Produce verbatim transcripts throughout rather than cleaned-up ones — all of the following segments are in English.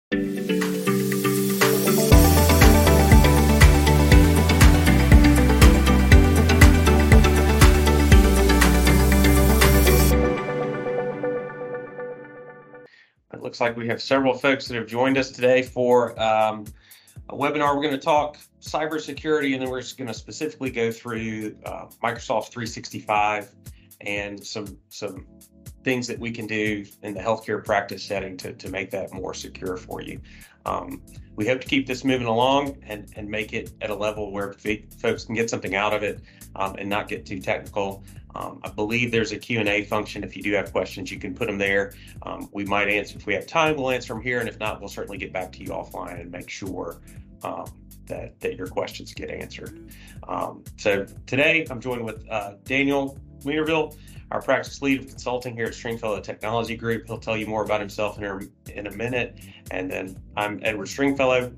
It looks like we have several folks that have joined us today for um, a webinar. We're going to talk cybersecurity, and then we're just going to specifically go through uh, Microsoft three sixty-five and some some things that we can do in the healthcare practice setting to, to make that more secure for you. Um, we hope to keep this moving along and, and make it at a level where folks can get something out of it um, and not get too technical. Um, I believe there's a Q and A function. If you do have questions, you can put them there. Um, we might answer, if we have time, we'll answer them here. And if not, we'll certainly get back to you offline and make sure um, that, that your questions get answered. Um, so today I'm joined with uh, Daniel Wienerville, our practice lead of consulting here at Stringfellow Technology Group. He'll tell you more about himself in a, in a minute. And then I'm Edward Stringfellow.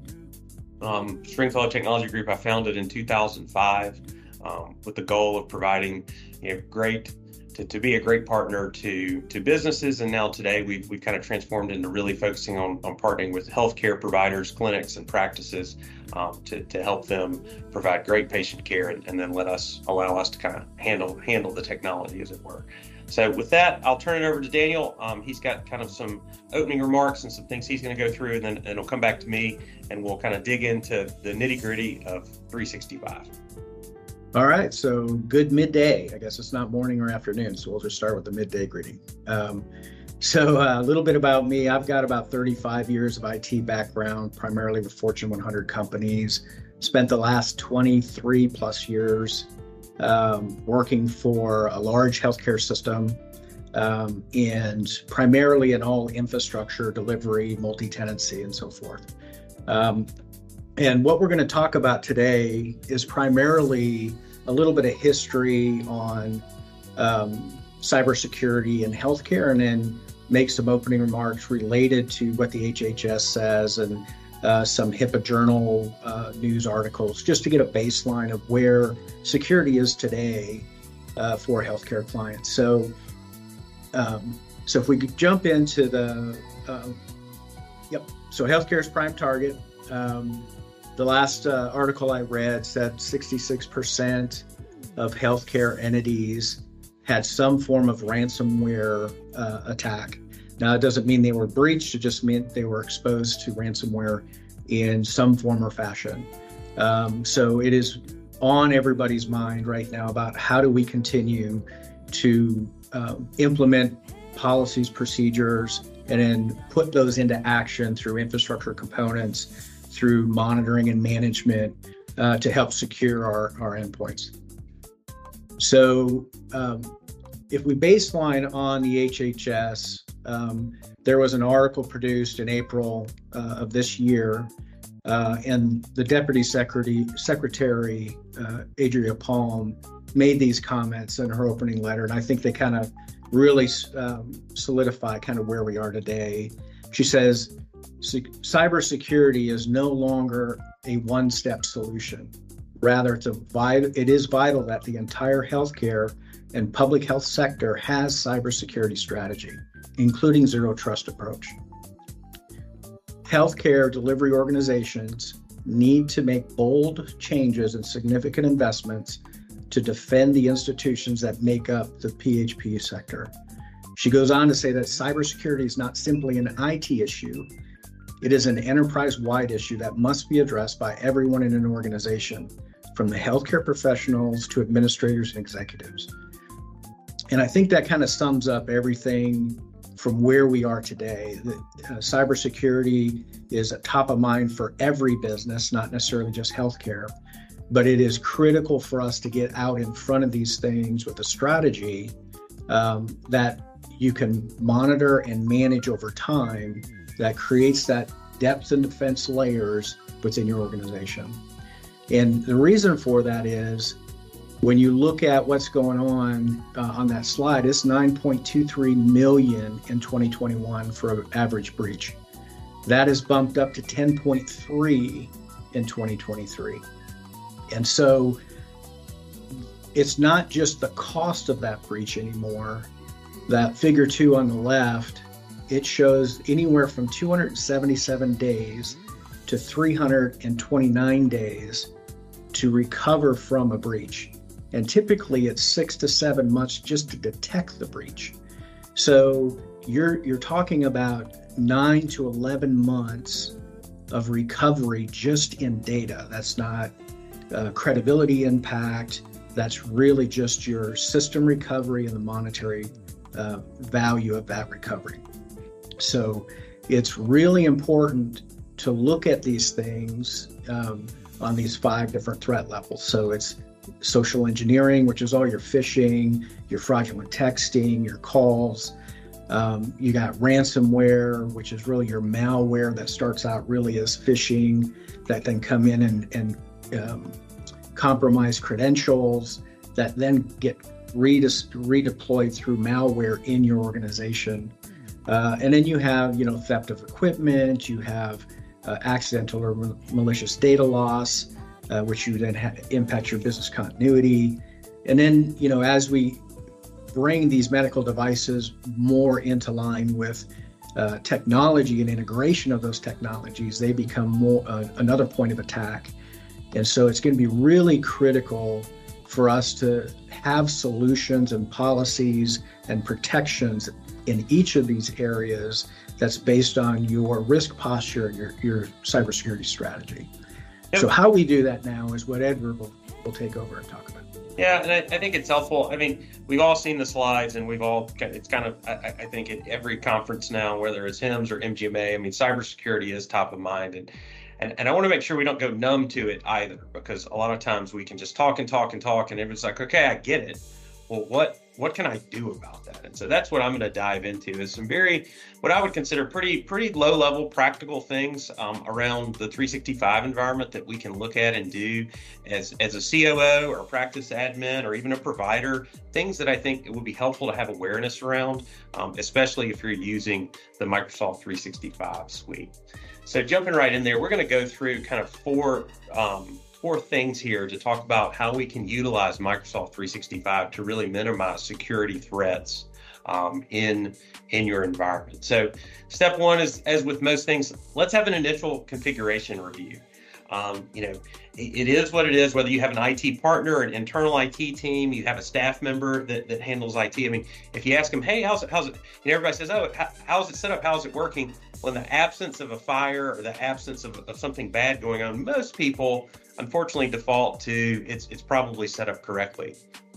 Um, Stringfellow Technology Group I founded in two thousand five um, with the goal of providing you know, great to, to be a great partner to to businesses. And now today we've we've kind of transformed into really focusing on, on partnering with healthcare providers, clinics, and practices um, to, to help them provide great patient care and, and then let us allow us to kind of handle handle the technology, as it were. So with that, I'll turn it over to Daniel. Um, he's got kind of some opening remarks and some things he's going to go through, and then and it'll come back to me, and we'll kind of dig into the nitty gritty of three sixty-five. All right, so good midday. I guess it's not morning or afternoon, so we'll just start with the midday greeting. Um, so uh, a little bit about me. I've got about thirty-five years of I T background, primarily with Fortune one hundred companies. Spent the last twenty-three plus years um, working for a large healthcare system um, and primarily in all infrastructure, delivery, multi-tenancy, and so forth. Um, And what we're going to talk about today is primarily a little bit of history on um, cybersecurity and healthcare, and then make some opening remarks related to what the H H S says and uh, some HIPAA journal uh, news articles, just to get a baseline of where security is today uh, for healthcare clients. So, um, so if we could jump into the, uh, yep. So healthcare is prime target. Um, The last uh, article I read said sixty-six percent of healthcare entities had some form of ransomware uh, attack. Now, it doesn't mean they were breached, it just meant they were exposed to ransomware in some form or fashion. Um, so it is on everybody's mind right now about how do we continue to uh, implement policies, procedures, and then put those into action through infrastructure components, through monitoring and management uh, to help secure our, our endpoints. So um, if we baseline on the H H S, um, there was an article produced in April uh, of this year, uh, and the Deputy Secretary, Secretary uh, Adria Palm made these comments in her opening letter, and I think they kind of really um, solidify kind of where we are today. She says, cybersecurity is no longer a one-step solution. Rather, it's a vital, it is vital that the entire healthcare and public health sector has cybersecurity strategy, including zero trust approach. Healthcare delivery organizations need to make bold changes and significant investments to defend the institutions that make up the P H P sector. She goes on to say that cybersecurity is not simply an I T issue. It is an enterprise-wide issue that must be addressed by everyone in an organization, from the healthcare professionals to administrators and executives. And I think that kind of sums up everything from where we are today. The, uh, cybersecurity is top of mind for every business, not necessarily just healthcare, but it is critical for us to get out in front of these things with a strategy um, that you can monitor and manage over time, that creates that depth and defense layers within your organization. And the reason for that is when you look at what's going on uh, on that slide, it's nine point two three million in twenty twenty-one for an average breach. That is bumped up to ten point three in twenty twenty-three. And so it's not just the cost of that breach anymore. That figure two on the left it shows anywhere from two hundred seventy-seven days to three hundred twenty-nine days to recover from a breach. And typically it's six to seven months just to detect the breach. So you're you're talking about nine to eleven months of recovery just in data. That's not uh, credibility impact. That's really just your system recovery and the monetary uh, value of that recovery. So it's really important to look at these things um, on these five different threat levels. So it's social engineering, which is all your phishing, your fraudulent texting, your calls. Um, you got ransomware, which is really your malware that starts out really as phishing, that then come in and, and um, compromise credentials, that then get redis- redeployed through malware in your organization. Uh, and then you have, you know, theft of equipment, you have uh, accidental or mal- malicious data loss, uh, which you then ha- impact your business continuity. And then, you know, as we bring these medical devices more into line with uh, technology and integration of those technologies, they become more uh, another point of attack. And so it's going to be really critical for us to have solutions and policies and protections in each of these areas that's based on your risk posture and your, your cybersecurity strategy. Yep. So how we do that now is what Edward will, will take over and talk about. Yeah, and I, I think it's helpful. I mean, we've all seen the slides, and we've all, it's kind of, I, I think at every conference now, whether it's H I M S or M G M A, I mean, cybersecurity is top of mind. And, and, and I want to make sure we don't go numb to it either, because a lot of times we can just talk and talk and talk, and everyone's like, okay, I get it. Well, what what can I do about that? And so that's what I'm going to dive into is some very, what I would consider pretty pretty low level practical things um, around the three sixty-five environment that we can look at and do as as a C O O or a practice admin or even a provider, things that I think it would be helpful to have awareness around, um, especially if you're using the Microsoft three sixty-five suite. So jumping right in there, we're going to go through kind of four um, four things here to talk about how we can utilize Microsoft three sixty-five to really minimize security threats um, in, in your environment. So step one is, as with most things, let's have an initial configuration review. Um, you know, it, it is what it is, whether you have an I T partner, an internal I T team, you have a staff member that, that handles I T. I mean, if you ask them, hey, how's it, how's it, you know, everybody says, oh, how, how's it set up? How's it working? Well, in the absence of a fire or the absence of, of something bad going on, most people unfortunately default to it's it's probably set up correctly.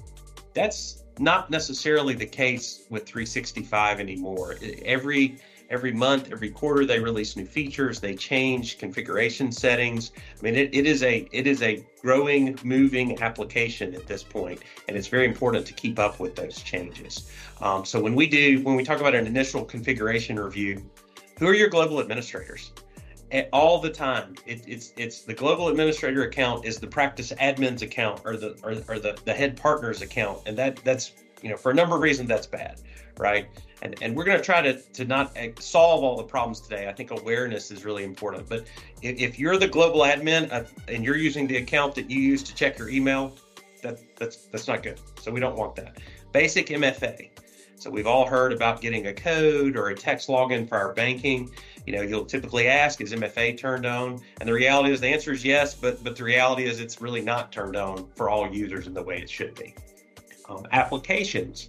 That's not necessarily the case with three sixty-five anymore. Every every month, every quarter, they release new features, they change configuration settings. I mean, it, it is a it is a growing, moving application at this point, and it's very important to keep up with those changes. Um, so when we do when we talk about an initial configuration review, who are your global administrators? All the time, it, it's it's the global administrator account is the practice admin's account or the or, or the, the head partner's account, and that that's you know for a number of reasons that's bad, right? And and we're going to try to to not solve all the problems today. I think awareness is really important. But if, if you're the global admin uh, and you're using the account that you use to check your email, that that's that's not good. So we don't want that. Basic M F A. So we've all heard about getting a code or a text login for our banking. You know, you'll typically ask, is M F A turned on? And the reality is the answer is yes, but but the reality is it's really not turned on for all users in the way it should be. Um, applications.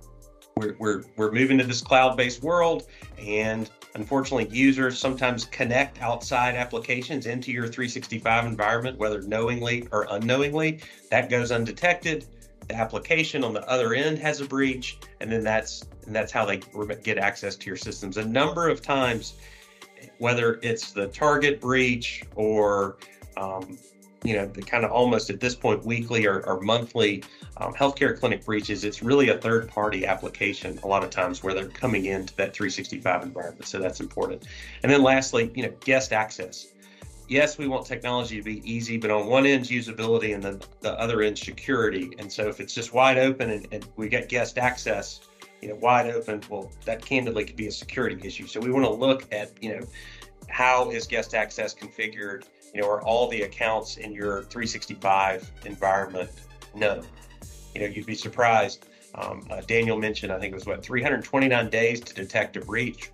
We're, we're, we're moving to this cloud-based world, and unfortunately users sometimes connect outside applications into your three sixty-five environment, whether knowingly or unknowingly. That goes undetected. The application on the other end has a breach, and then that's and that's how they get access to your systems. A number of times, whether it's the target breach or um, you know the kind of almost at this point weekly or, or monthly um, healthcare clinic breaches, it's really a third-party application a lot of times where they're coming into that three sixty-five environment. So that's important. And then lastly, you know, guest access. Yes, we want technology to be easy, but on one end, usability, and then the other end, security. And so if it's just wide open and, and we get guest access, you know, wide open, well, that candidly could be a security issue. So we want to look at, you know, how is guest access configured? You know, are all the accounts in your three sixty-five environment known? You know, you'd be surprised. Um, uh, Daniel mentioned, I think it was what, three hundred twenty-nine days to detect a breach.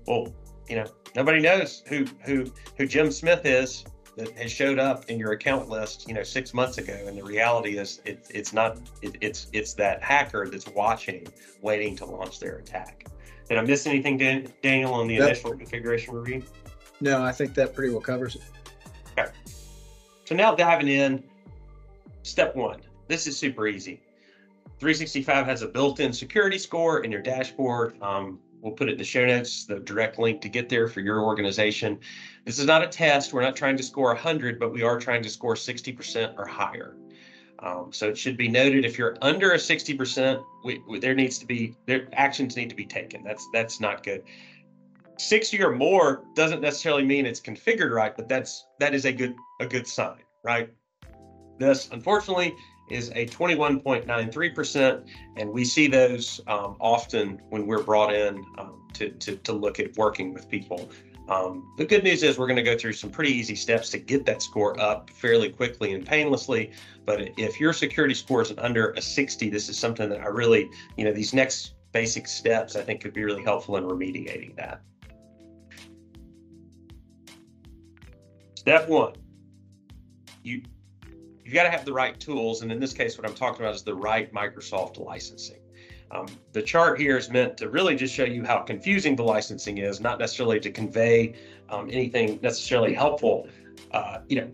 Well, you know, nobody knows who who who Jim Smith is that has showed up in your account list, you know, six months ago. And the reality is, it, it's not. It, it's it's that hacker that's watching, waiting to launch their attack. Did I miss anything, Dan, Daniel, on the that, initial configuration review? No, I think that pretty well covers it. Okay. So now diving in, step one. This is super easy. three sixty-five has a built-in security score in your dashboard. Um, we'll put it in the show notes, the direct link to get there for your organization. This is not a test. We're not trying to score one hundred, but we are trying to score sixty percent or higher. Um, so it should be noted, if you're under a sixty percent, we, we, there needs to be, there actions need to be taken. That's that's not good. sixty or more doesn't necessarily mean it's configured right, but that's that is a good a good sign, right? This, unfortunately, is a twenty-one point nine three percent, and we see those um, often when we're brought in um, to, to, to look at working with people. Um, the good news is we're going to go through some pretty easy steps to get that score up fairly quickly and painlessly. But if your security score is under a sixty, this is something that I really, you know, these next basic steps I think could be really helpful in remediating that. Step one, you You've got to have the right tools, and in this case, what I'm talking about is the right Microsoft licensing. Um, the chart here is meant to really just show you how confusing the licensing is, not necessarily to convey um, anything necessarily helpful. Uh, you know,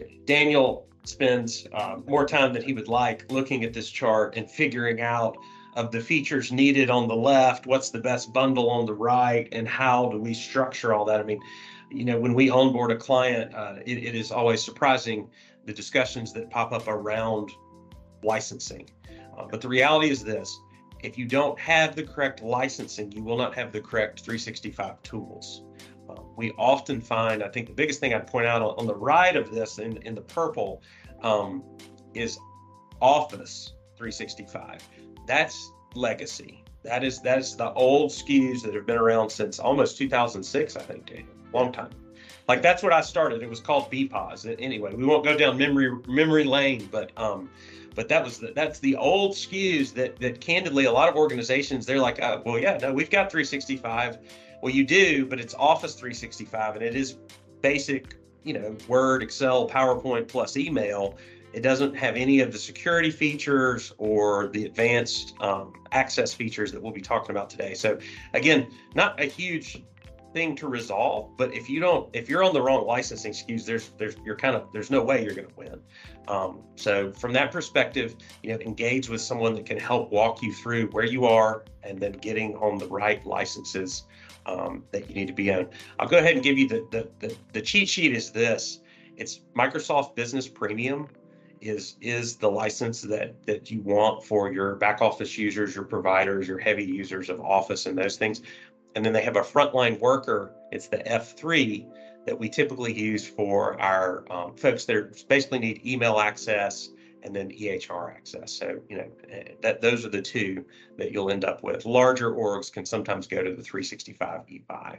Daniel spends uh, more time than he would like looking at this chart and figuring out of the features needed on the left, what's the best bundle on the right, and how do we structure all that. I mean, you know, when we onboard a client, uh, it, it is always surprising the discussions that pop up around licensing. Uh, but the reality is this: if you don't have the correct licensing, you will not have the correct three sixty-five tools. Uh, we often find, I think the biggest thing I'd point out on, on the right of this in, in the purple um, is Office three sixty-five. That's legacy. That is, that is the old S K Us that have been around since almost two thousand six, I think, Daniel. Long time. Like, that's what I started. It was called B P O S. Anyway, we won't go down memory memory lane, but um, but that was the, that's the old S K Us that that candidly a lot of organizations, they're like, oh, well, yeah, no, we've got three sixty-five. Well, you do, but it's Office three sixty-five, and it is basic, you know, Word, Excel, PowerPoint plus email. It doesn't have any of the security features or the advanced um, access features that we'll be talking about today. So again, not a huge thing to resolve, but if you don't, if you're on the wrong licensing S K Us, there's, there's, you're kind of, there's no way you're going to win. Um, so from that perspective, you know, engage with someone that can help walk you through where you are and then getting on the right licenses um, that you need to be on. I'll go ahead and give you the, the, the, the cheat sheet is this. It's Microsoft Business Premium is, is the license that, that you want for your back office users, your providers, your heavy users of Office and those things. And then they have a frontline worker. It's the F three that we typically use for our um, folks that are, basically need email access and then E H R access. So, you know, that those are the two that you'll end up with. Larger orgs can sometimes go to the three sixty-five E five.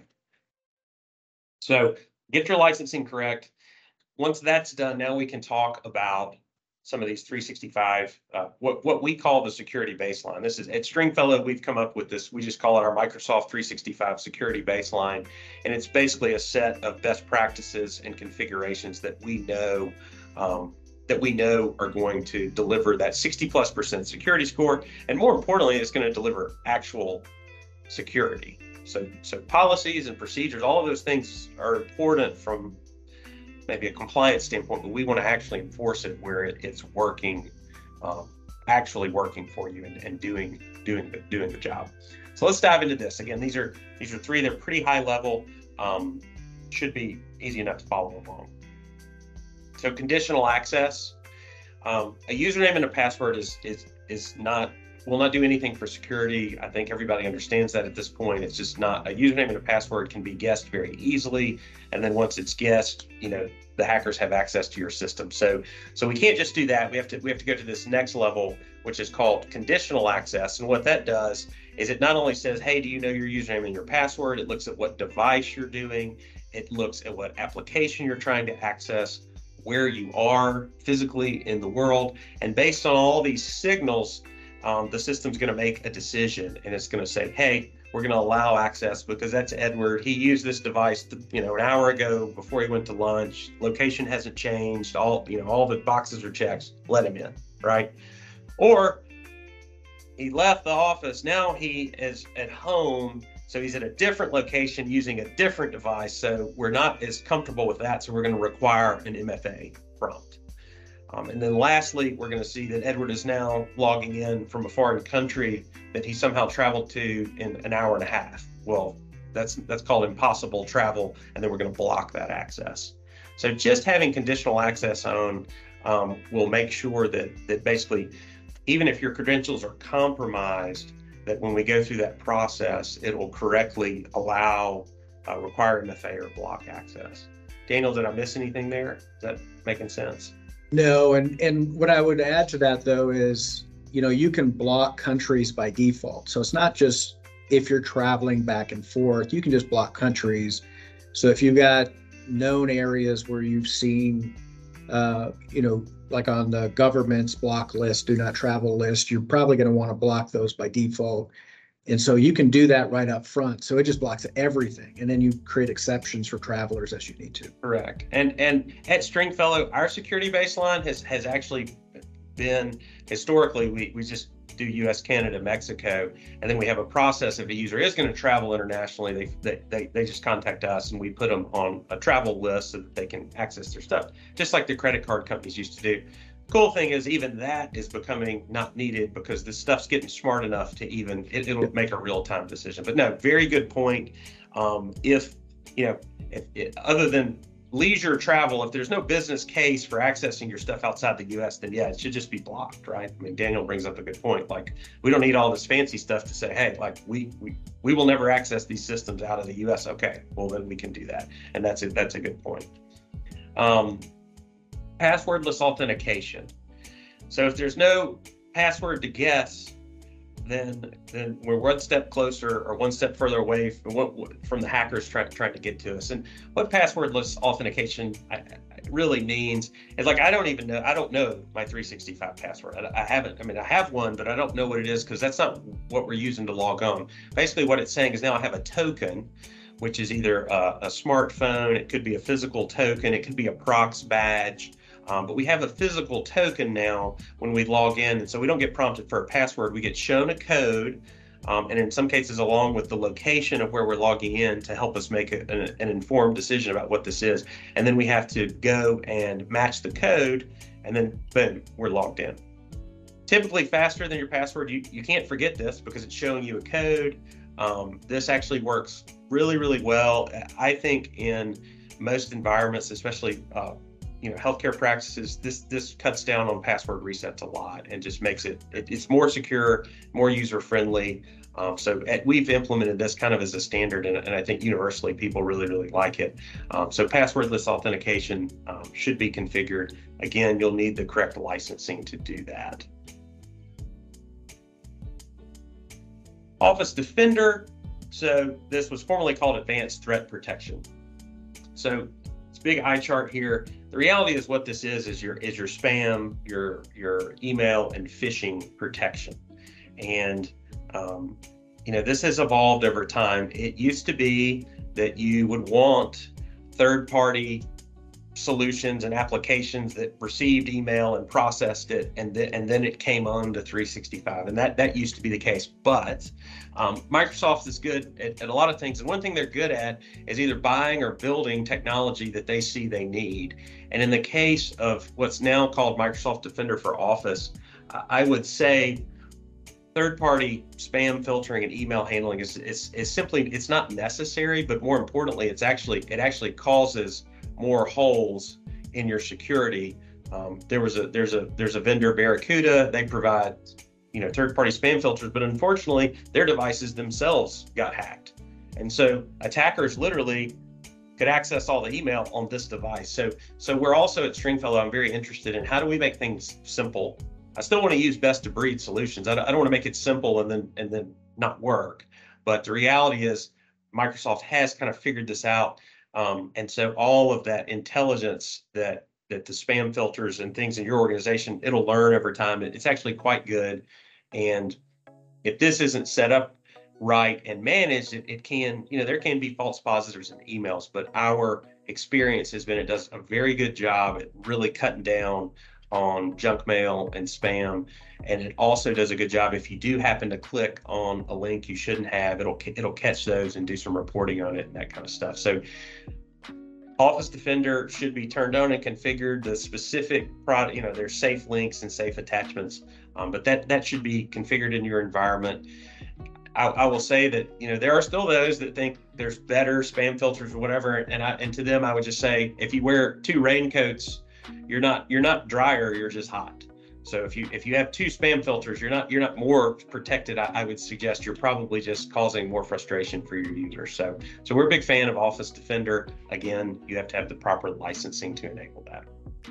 So get your licensing correct. Once that's done, now we can talk about some of these three sixty-five, uh, what, what we call the security baseline. This is at Stringfellow, we've come up with this, we just call it our Microsoft three sixty-five security baseline. And it's basically a set of best practices and configurations that we know um, that we know are going to deliver that sixty plus percent security score. And more importantly, it's going to deliver actual security. So, so policies and procedures, all of those things are important from maybe a compliance standpoint, but we want to actually enforce it where it, it's working, um, actually working for you and, and doing doing the doing the job. So let's dive into this. Again, these are these are three. They're pretty high level. Um, should be easy enough to follow along. So conditional access, um, a username and a password is is is not will not do anything for security. I think everybody understands that at this point. It's just not, a username and a password can be guessed very easily. And then once it's guessed, you know, the hackers have access to your system. So, so we can't just do that. We have to, we have to go to this next level, which is called conditional access. And what that does is it not only says, hey, do you know your username and your password? It looks at what device you're doing. It looks at what application you're trying to access, where you are physically in the world. And based on all these signals, Um, the system's going to make a decision, and it's going to say, hey, we're going to allow access because that's Edward. He used this device, to, you know, an hour ago before he went to lunch. Location hasn't changed. All, you know, all the boxes are checked. Let him in, right? Or he left the office. Now he is at home. So he's at a different location using a different device. So we're not as comfortable with that. So we're going to require an M F A prompt. Um, and then lastly, we're going to see that Edward is now logging in from a foreign country that he somehow traveled to in an hour and a half. Well, that's that's called impossible travel, and then we're going to block that access. So just having conditional access on um, will make sure that that basically, even if your credentials are compromised, that when we go through that process, it will correctly allow, uh, require M F A or block access. Daniel, did I miss anything there? Is that making sense? No, and, and what I would add to that, though, is, you know, you can block countries by default. So it's not just if you're traveling back and forth, you can just block countries. So if you've got known areas where you've seen, uh, you know, like on the government's block list, do not travel list, you're probably going to want to block those by default. And so you can do that right up front. So it just blocks everything. And then you create exceptions for travelers as you need to. Correct. And and at Stringfellow, our security baseline has, has actually been, historically, we, we just do U S, Canada, Mexico. And then we have a process if a user is going to travel internationally, they, they, they, they just contact us and we put them on a travel list so that they can access their stuff, just like the credit card companies used to do. Cool thing is even that is becoming not needed because this stuff's getting smart enough to even, it, it'll make a real-time decision. But no, very good point. Um, if, you know, if it, other than leisure travel, if there's no business case for accessing your stuff outside the U S, then yeah, it should just be blocked, right? I mean, Daniel brings up a good point. Like, we don't need all this fancy stuff to say, hey, like we we we will never access these systems out of the U S. Okay, well then we can do that, and that's a, that's a good point. Um, Passwordless authentication. So if there's no password to guess, then then we're one step closer or one step further away from, from the hackers trying trying to get to us. And what passwordless authentication really means is, like, I don't even know. I don't know my three sixty-five password. I, I haven't. I mean, I have one, but I don't know what it is because that's not what we're using to log on. Basically, what it's saying is now I have a token, which is either a, a smartphone, it could be a physical token, it could be a Prox badge. Um, but we have a physical token now when we log in, and so we don't get prompted for a password. We get shown a code, um, and in some cases along with the location of where we're logging in to help us make a, an, an informed decision about what this is. And then we have to go and match the code, and then boom, we're logged in. Typically faster than your password. You, you can't forget this because it's showing you a code. Um, this actually works really, really well. I think in most environments, especially uh, you know, healthcare practices, this this cuts down on password resets a lot and just makes it, it it's more secure, more user friendly. Um, so at, we've implemented this kind of as a standard, and, and I think universally people really, really like it. Um, so passwordless authentication um, should be configured. Again, you'll need the correct licensing to do that. Office Defender. So this was formerly called Advanced Threat Protection. So it's a big eye chart here. The reality is what this is is your is your spam, your your email, and phishing protection. And um, you know, this has evolved over time. It used to be that you would want third-party solutions and applications that received email and processed it, and then and then it came on to three sixty-five, and that that used to be the case. But um, Microsoft is good at, at a lot of things, and one thing they're good at is either buying or building technology that they see they need. And in the case of what's now called Microsoft Defender for Office, I would say third-party spam filtering and email handling is, is is simply, it's not necessary, but more importantly, it's actually it actually causes more holes in your security. Um, there was a there's a there's a vendor, Barracuda. They provide, you know, third-party spam filters, but unfortunately, their devices themselves got hacked, and so attackers literally could access all the email on this device. So so we're also at Stringfellow, I'm very interested in how do we make things simple. I still want to use best-of-breed solutions. I don't, I don't want to make it simple and then and then not work. But the reality is, Microsoft has kind of figured this out. Um, and so all of that intelligence that that the spam filters and things in your organization, it'll learn over time. It's actually quite good. And if this isn't set up right and managed, it, it can, you know, there can be false positives in emails, but our experience has been it does a very good job at really cutting down on junk mail and spam. And it also does a good job if you do happen to click on a link you shouldn't have, it'll it'll catch those and do some reporting on it and that kind of stuff. So Office Defender should be turned on and configured. The specific product, you know, there's safe links and safe attachments, um, but that that should be configured in your environment. I, I will say that, you know, there are still those that think there's better spam filters or whatever, and I, and to them I would just say, if you wear two raincoats, you're not you're not drier, you're just hot. So if you if you have two spam filters, you're not you're not more protected. I, I would suggest you're probably just causing more frustration for your users. So so we're a big fan of Office Defender. Again, you have to have the proper licensing to enable that.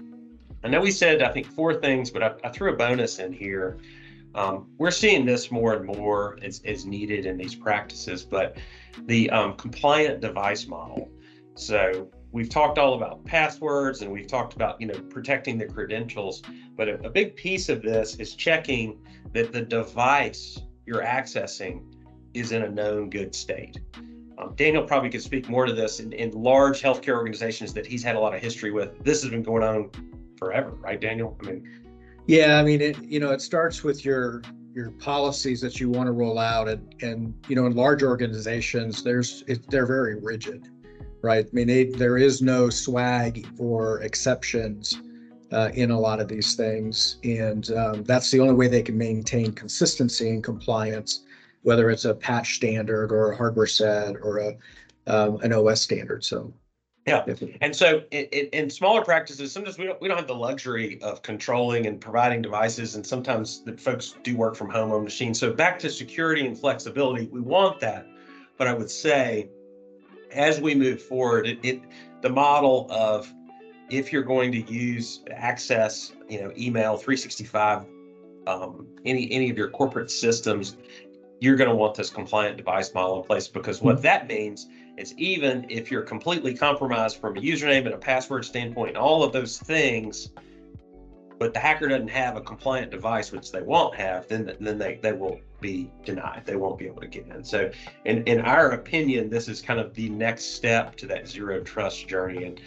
I know we said, I think, four things, but I, I threw a bonus in here. Um, we're seeing this more and more as, as needed in these practices, but the um, compliant device model. So we've talked all about passwords and we've talked about, you know, protecting the credentials, but a, a big piece of this is checking that the device you're accessing is in a known good state. Um, Daniel probably could speak more to this in, in large healthcare organizations that he's had a lot of history with. This has been going on forever, right, Daniel? I mean, yeah, I mean, it, you know, it starts with your your policies that you want to roll out, and and you know, in large organizations, there's it, they're very rigid. Right. I mean, they, there is no swag or exceptions uh, in a lot of these things. And um, that's the only way they can maintain consistency and compliance, whether it's a patch standard or a hardware set or a um, an O S standard. So, yeah. And so in, in smaller practices, sometimes we don't we don't have the luxury of controlling and providing devices. And sometimes the folks do work from home on machines. So back to security and flexibility, we want that. But I would say, as we move forward, it, it the model of if you're going to use access, you know, email, three sixty-five, um, any any of your corporate systems, you're going to want this compliant device model in place, because what that means is even if you're completely compromised from a username and a password standpoint and all of those things, but the hacker doesn't have a compliant device, which they won't have, then then they, they will be denied. They won't be able to get in. So in, in our opinion, this is kind of the next step to that zero trust journey. And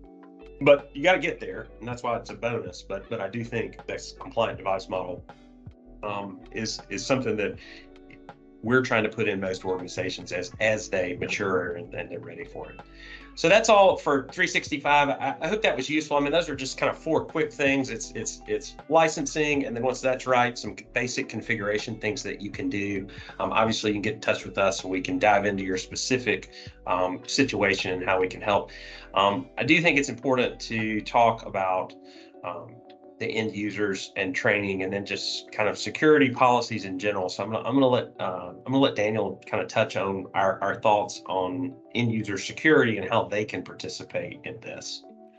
but you got to get there, and that's why it's a bonus. But but I do think this compliant device model um, is is something that we're trying to put in most organizations as as they mature and, and they're ready for it. So that's all for three sixty-five. I, I hope that was useful. I mean, those are just kind of four quick things. It's it's it's licensing, and then once that's right, some basic configuration things that you can do. Um, obviously, you can get in touch with us, and we can dive into your specific um, situation and how we can help. Um, I do think it's important to talk about um, the end users and training, and then just kind of security policies in general. So I'm gonna I'm gonna let uh, I'm gonna let Daniel kind of touch on our, our thoughts on end user security and how they can participate in this.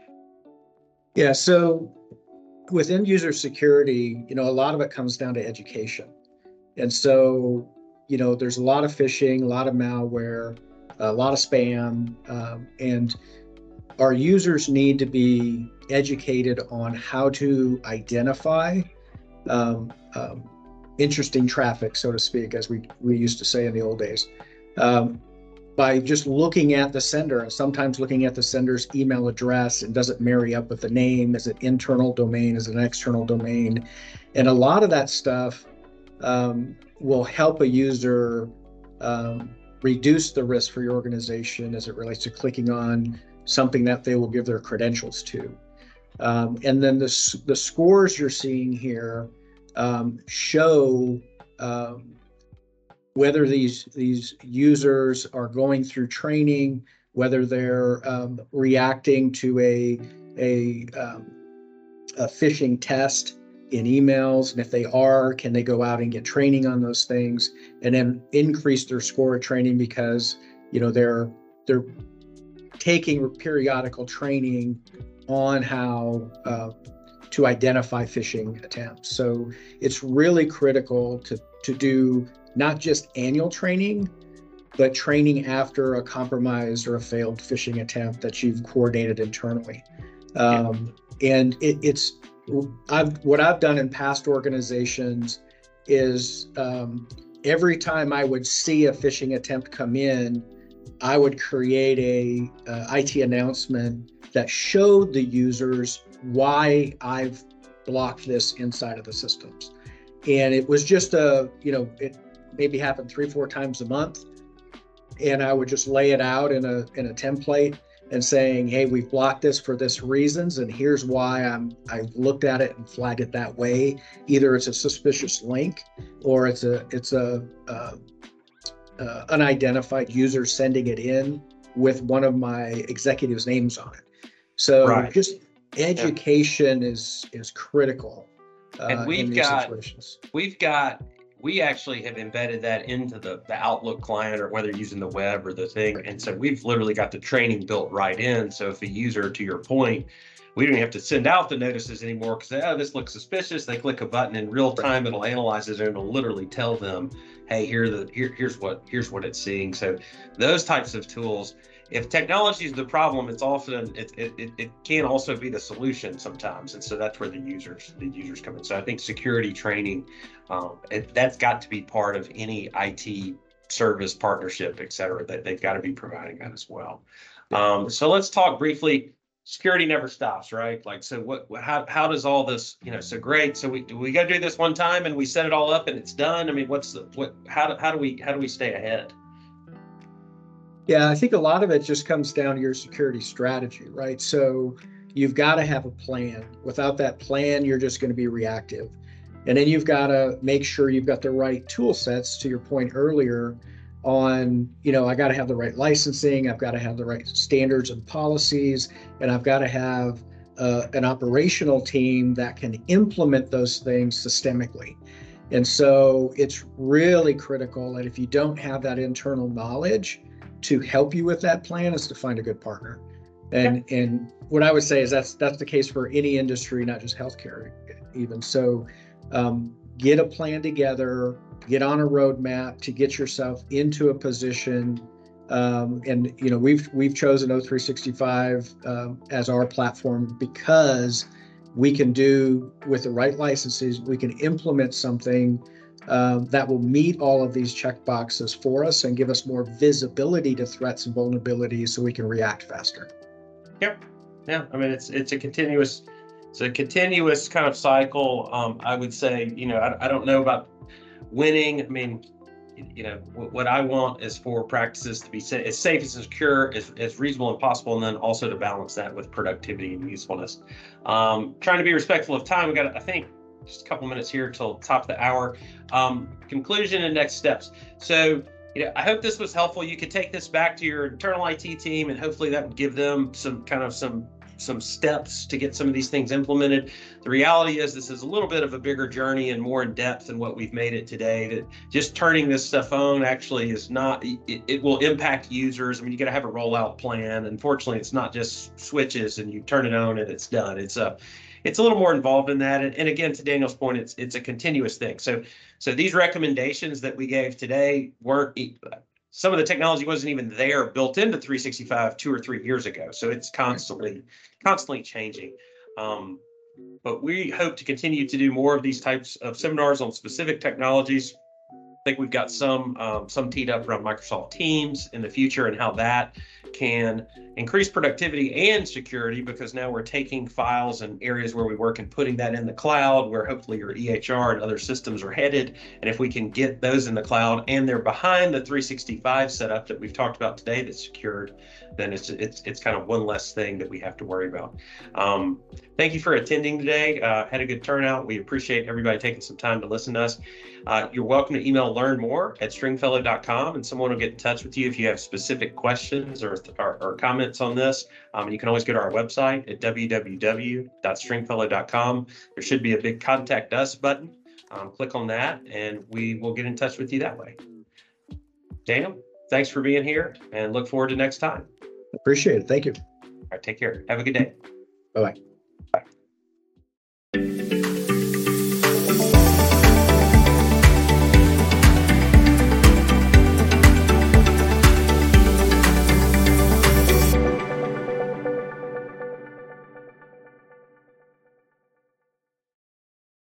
Yeah. So with end user security, you know, a lot of it comes down to education, and so you know, there's a lot of phishing, a lot of malware, a lot of spam, um, and our users need to be educated on how to identify um, um, interesting traffic, so to speak, as we, we used to say in the old days, um, by just looking at the sender, and sometimes looking at the sender's email address, and does it marry up with the name? Is it internal domain? Is it an external domain? And a lot of that stuff um, will help a user um, reduce the risk for your organization as it relates to clicking on something that they will give their credentials to. Um, and then the, the scores you're seeing here um, show um, whether these, these users are going through training, whether they're um, reacting to a, a, um, a phishing test in emails. And if they are, can they go out and get training on those things and then increase their score of training because, you know, they're, they're taking periodical training on how uh, to identify phishing attempts. So it's really critical to, to do not just annual training, but training after a compromised or a failed phishing attempt that you've coordinated internally. Um, yeah. And it, it's, I've, what I've done in past organizations is um, every time I would see a phishing attempt come in, I would create a uh, I T announcement that showed the users why I've blocked this inside of the systems. And it was just a, you know, it maybe happened three, four times a month. And I would just lay it out in a in a template and saying, hey, we've blocked this for this reasons, and here's why I'm I looked at it and flagged it that way. Either it's a suspicious link, or it's a it's a uh, uh, unidentified user sending it in with one of my executives' names on it. So Right. just education yeah. is is critical. Uh, And we've in these got situations. we've got we actually have embedded that into the, the Outlook client, or whether using the web or the thing. And so we've literally got the training built right in. So if a user, to your point, we don't have to send out the notices anymore because, oh, this looks suspicious. They click a button in real time, it'll analyze it and it'll literally tell them, hey, here the here, here's what here's what it's seeing. So those types of tools. If technology is the problem, it's often it, it it it can also be the solution sometimes, and so that's where the users the users come in. So I think security training, um, it, that's got to be part of any I T service partnership, et cetera. That they've got to be providing that as well. Um, so let's talk briefly. Security never stops, right? Like, so what? How how does all this? You know, so great. So we do we got to do this one time and we set it all up and it's done. I mean, what's the what? How do how do we how do we stay ahead? Yeah, I think a lot of it just comes down to your security strategy, right? So you've got to have a plan. Without that plan, you're just going to be reactive. And then you've got to make sure you've got the right tool sets, to your point earlier on, you know, I got to have the right licensing, I've got to have the right standards and policies, and I've got to have uh, an operational team that can implement those things systemically. And so it's really critical that if you don't have that internal knowledge to help you with that plan, is to find a good partner. And yeah. and what I would say is that's that's the case for any industry, not just healthcare even. So um, get a plan together, get on a roadmap to get yourself into a position. Um, and you know we've we've chosen O three sixty-five uh, as our platform because we can do, with the right licenses, we can implement something Uh, that will meet all of these check boxes for us and give us more visibility to threats and vulnerabilities so we can react faster. Yep. Yeah. I mean, it's it's a continuous it's a continuous kind of cycle. Um, I would say, you know, I, I don't know about winning. I mean, you know, what, what I want is for practices to be sa- as safe and secure as, as reasonable as possible, and then also to balance that with productivity and usefulness. Um, trying to be respectful of time. We got, I think, just a couple minutes here till top of the hour. Um, conclusion and next steps. So, you know, I hope this was helpful. You could take this back to your internal I T team, and hopefully that would give them some kind of some some steps to get some of these things implemented. The reality is this is a little bit of a bigger journey and more in depth than what we've made it today. That just turning this stuff on actually is not, it, it will impact users. I mean, you got to have a rollout plan. Unfortunately, it's not just switches and you turn it on and it's done. It's a It's a little more involved in that. And, and again, to Daniel's point, it's it's a continuous thing. So so these recommendations that we gave today weren't, some of the technology wasn't even there built into three sixty-five two or three years ago. So it's constantly, constantly changing. Um, but we hope to continue to do more of these types of seminars on specific technologies. I think we've got some um, some teed up around Microsoft Teams in the future and how that can increase productivity and security, because now we're taking files and areas where we work and putting that in the cloud, where hopefully your E H R and other systems are headed. And if we can get those in the cloud and they're behind the three sixty-five setup that we've talked about today that's secured, then it's it's it's kind of one less thing that we have to worry about. Um, thank you for attending today. Uh, had a good turnout. We appreciate everybody taking some time to listen to us. Uh, you're welcome to email learn more at stringfellow dot com, and someone will get in touch with you if you have specific questions or, or, or comments on this. Um, and you can always go to our website at w w w dot stringfellow dot com. There should be a big contact us button. Um, click on that and we will get in touch with you that way. Daniel, thanks for being here and look forward to next time. Appreciate it. Thank you. All right, take care. Have a good day. Bye-bye.